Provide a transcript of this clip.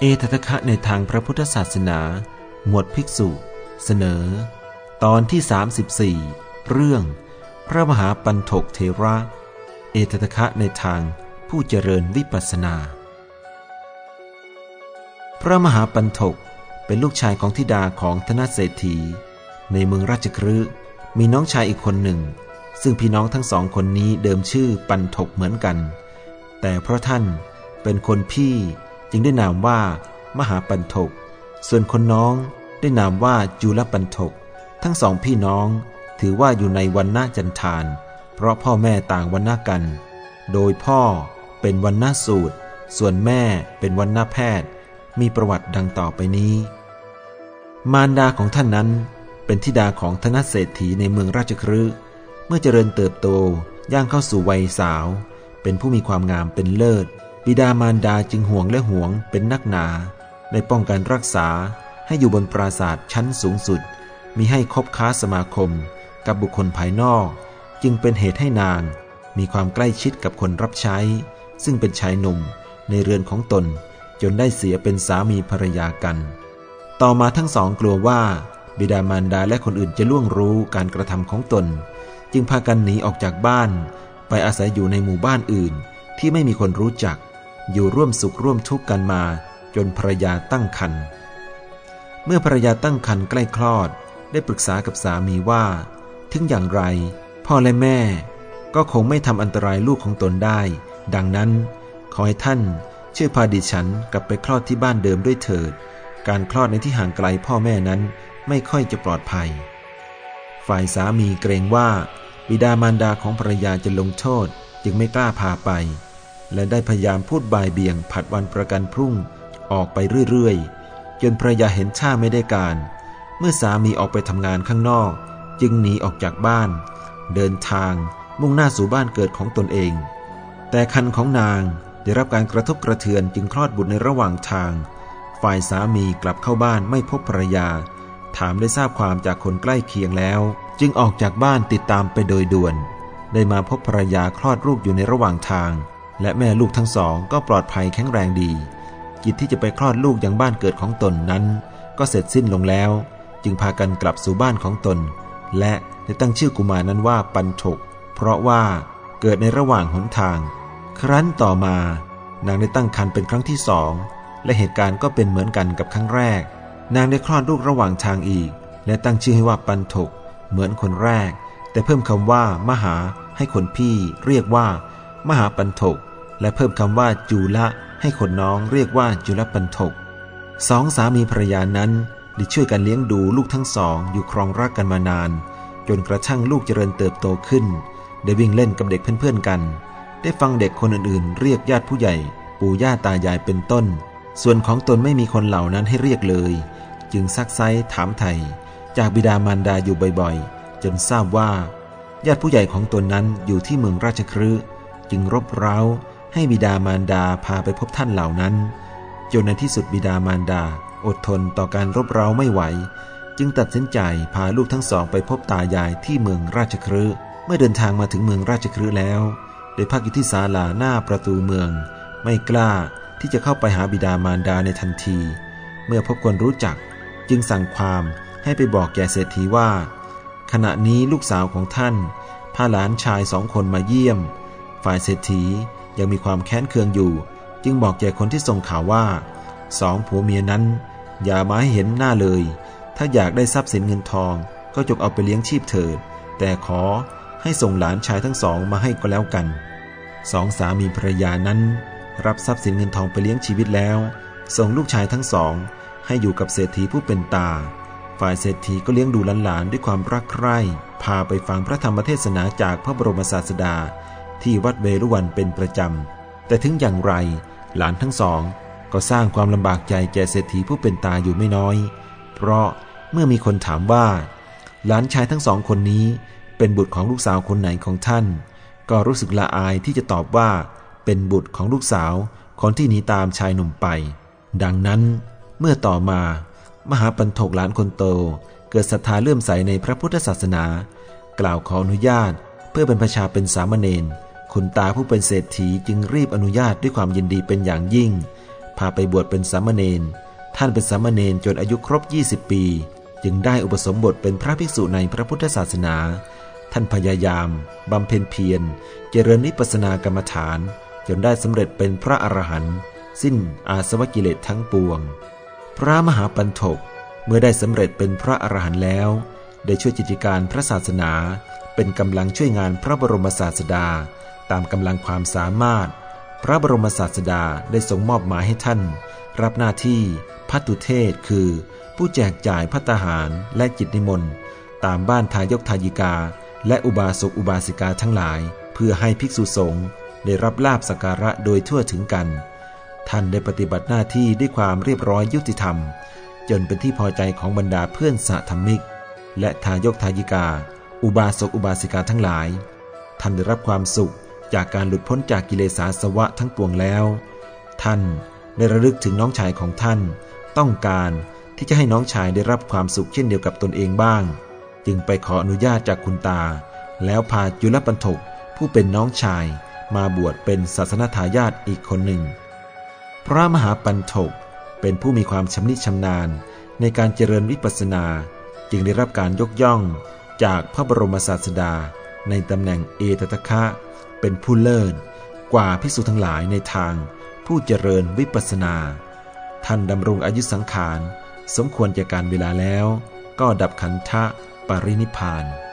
ตถคะในทางพระพุทธศาสนาหมวดภิกษุเสนอตอนที่34เรื่องพระมหาปันถกเถระเอตถคะในทางผู้เจริญวิปัสสนาพระมหาปันถกเป็นลูกชายของธิดาของธนเศรษฐีในเมืองราชคฤห์มีน้องชายอีกคนหนึ่งซึ่งพี่น้องทั้งสองคนนี้เดิมชื่อปันถกเหมือนกันแต่เพราะท่านเป็นคนพี่จึงได้นามว่ามหาปันถกส่วนคนน้องได้นามว่าจุลปันถกทั้งสองพี่น้องถือว่าอยู่ในวรรณจันทานเพราะพ่อแม่ต่างวรรณกันโดยพ่อเป็นวรรณสูตรส่วนแม่เป็นวรรณแพทย์มีประวัติดังต่อไปนี้มารดาของท่านนั้นเป็นธิดาของธนเศรษฐีในเมืองราชคฤห์เมื่อเจริญเติบโตย่างเข้าสู่วัยสาวเป็นผู้มีความงามเป็นเลิศบิดามารดาจึงห่วงและหวงเป็นนักหนาได้ป้องกันรักษาให้อยู่บนปราสาทชั้นสูงสุดมิให้คบค้าสมาคมกับบุคคลภายนอกจึงเป็นเหตุให้นางมีความใกล้ชิดกับคนรับใช้ซึ่งเป็นชายหนุ่มในเรือนของตนจนได้เสียเป็นสามีภรรยากันต่อมาทั้งสองกลัวว่าบิดามารดาและคนอื่นจะล่วงรู้การกระทำของตนจึงพากันหนีออกจากบ้านไปอาศัยอยู่ในหมู่บ้านอื่นที่ไม่มีคนรู้จักอยู่ร่วมสุขร่วมทุกข์กันมาจนภรรยาตั้งครรภ์เมื่อภรรยาตั้งครรภ์ใกล้คลอดได้ปรึกษากับสามีว่าถึงอย่างไรพ่อและแม่ก็คงไม่ทำอันตรายลูกของตนได้ดังนั้นขอให้ท่านช่วยพาดิฉันกลับไปคลอดที่บ้านเดิมด้วยเถิดการคลอดในที่ห่างไกลพ่อแม่นั้นไม่ค่อยจะปลอดภัยฝ่ายสามีเกรงว่าบิดามารดาของภรรยาจะลงโทษจึงไม่กล้าพาไปและได้พยายามพูดบ่ายเบี่ยงผัดวันประกันพรุ่งออกไปเรื่อยๆจนภรรยาเห็นท่าไม่ได้การเมื่อสามีออกไปทำงานข้างนอกจึงหนีออกจากบ้านเดินทางมุ่งหน้าสู่บ้านเกิดของตนเองแต่ครรภ์ของนางได้รับการกระทบกระเทือนจึงคลอดบุตรในระหว่างทางฝ่ายสามีกลับเข้าบ้านไม่พบภรรยาถามได้ทราบความจากคนใกล้เคียงแล้วจึงออกจากบ้านติดตามไปโดยด่วนได้มาพบภรรยาคลอดลูกอยู่ในระหว่างทางและแม่ลูกทั้งสองก็ปลอดภัยแข็งแรงดีกิจที่จะไปคลอดลูกยังบ้านเกิดของตนนั้นก็เสร็จสิ้นลงแล้วจึงพากันกลับสู่บ้านของตนและได้ตั้งชื่อกุมารนั้นว่าปันถกเพราะว่าเกิดในระหว่างหนทางครั้นต่อมานางได้ตั้งครรภ์เป็นครั้งที่สองและเหตุการณ์ก็เป็นเหมือนกันกับครั้งแรกนางได้คลอดลูกระหว่างทางอีกและตั้งชื่อให้ว่าปันถกเหมือนคนแรกแต่เพิ่มคำว่ามหาให้คนพี่เรียกว่ามหาปันถกและเพิ่มคำว่าจุลให้คนน้องเรียกว่าจุลปันถกสองสามีภรรยานั้นได้ช่วยกันเลี้ยงดูลูกทั้งสองอยู่ครองรักกันมานานจนกระทั่งลูกเจริญเติบโตขึ้นได้วิ่งเล่นกับเด็กเพื่อนๆกันได้ฟังเด็กคนอื่นๆเรียกญาติผู้ใหญ่ปู่ย่าตายายเป็นต้นส่วนของตนไม่มีคนเหล่านั้นให้เรียกเลยจึงซักไซ้ถามไถ่จากบิดามารดาอยู่บ่อยๆจนทราบว่าญาติผู้ใหญ่ของตนนั้นอยู่ที่เมืองราชคฤห์จึงรบเร้าให้บิดามารดาพาไปพบท่านเหล่านั้นจนในที่สุดบิดามารดาอดทนต่อการรบเร้าไม่ไหวจึงตัดสินใจพาลูกทั้งสองไปพบตายายที่เมืองราชคฤห์เมื่อเดินทางมาถึงเมืองราชคฤห์แล้วได้พักอยู่ที่ศาลาหน้าประตูเมืองไม่กล้าที่จะเข้าไปหาบิดามารดาในทันทีเมื่อพบคนรู้จักจึงสั่งความให้ไปบอกแก่เศรษฐีว่าขณะนี้ลูกสาวของท่านพาหลานชายสองคนมาเยี่ยมฝ่ายเศรษฐียังมีความแค้นเคืองอยู่จึงบอกแก่คนที่ส่งข่าวว่าสองผัวเมียนั้นอย่ามาให้เห็นหน้าเลยถ้าอยากได้ทรัพย์สินเงินทองก็จงเอาไปเลี้ยงชีพเถิดแต่ขอให้ส่งหลานชายทั้งสองมาให้ก็แล้วกันสองสามีภรรยานั้นรับทรัพย์สินเงินทองไปเลี้ยงชีวิตแล้วส่งลูกชายทั้งสองให้อยู่กับเศรษฐีผู้เป็นตาฝ่ายเศรษฐีก็เลี้ยงดูหลานๆด้วยความรักใคร่พาไปฟังพระธรรมเทศนาจากพระบรมศาสดาที่วัดเวรุวันเป็นประจำแต่ถึงอย่างไรหลานทั้งสองก็สร้างความลำบากใจแก่เศรษฐีผู้เป็นตาอยู่ไม่น้อยเพราะเมื่อมีคนถามว่าหลานชายทั้งสองคนนี้เป็นบุตรของลูกสาวคนไหนของท่านก็รู้สึกละอายที่จะตอบว่าเป็นบุตรของลูกสาวคนที่หนีตามชายหนุ่มไปดังนั้นเมื่อต่อมามหาปันถกหลานคนโตเกิดศรัทธาเลื่อมใสในพระพุทธศาสนากล่าวขออนุญาตเพื่อบรรพชาเป็นสามเณรคุณตาผู้เป็นเศรษฐีจึงรีบอนุญาตด้วยความยินดีเป็นอย่างยิ่งพาไปบวชเป็นสามเณรท่านเป็นสามเณรจนอายุครบ20 ปีจึงได้อุปสมบทเป็นพระภิกษุในพระพุทธศาสนาท่านพยายามบำเพ็ญเพียรเจริญวิปัสสนากรรมฐานจนได้สำเร็จเป็นพระอรหันต์สิ้นอาสวะกิเลสทั้งปวงพระมหาปันถกเมื่อได้สำเร็จเป็นพระอรหันต์แล้วได้ช่วยกิจการพระศาสนาเป็นกำลังช่วยงานพระบรมศาสดาตามกำลังความสามารถพระบรมศาสดาได้ทรงมอบหมายให้ท่านรับหน้าที่ภัตตุเทศคือผู้แจกจ่ายภัตตาหารและกิจนิมนต์ตามบ้านทายกทายิกาและอุบาสกอุบาสิกาทั้งหลายเพื่อให้ภิกษุสงฆ์ได้รับลาภสักการะโดยทั่วถึงกันท่านได้ปฏิบัติหน้าที่ด้วยความเรียบร้อยยุติธรรมจนเป็นที่พอใจของบรรดาเพื่อนสหธรรมิกและทายกทายิกาอุบาสกอุบาสิกาทั้งหลายท่านได้รับความสุขจากการหลุดพ้นจากกิเลสอาสวะทั้งปวงแล้วท่านได้ระลึกถึงน้องชายของท่านต้องการที่จะให้น้องชายได้รับความสุขเช่นเดียวกับตนเองบ้างจึงไปขออนุญาตจากคุณตาแล้วพาจุลปันถกผู้เป็นน้องชายมาบวชเป็นศาสนทายาทอีกคนหนึ่งพระมหาปันถกเป็นผู้มีความชำนิชำนาญในการเจริญวิปัสสนาจึงได้รับการยกย่องจากพระบรมศาสดาในตำแหน่งเอตทัคคะเป็นผู้เลิศกว่าภิกษุทั้งหลายในทางผู้เจริญวิปัสสนาท่านดำรงอายุสังขารสมควรแก่การเวลาแล้วก็ดับขันธะปรินิพพาน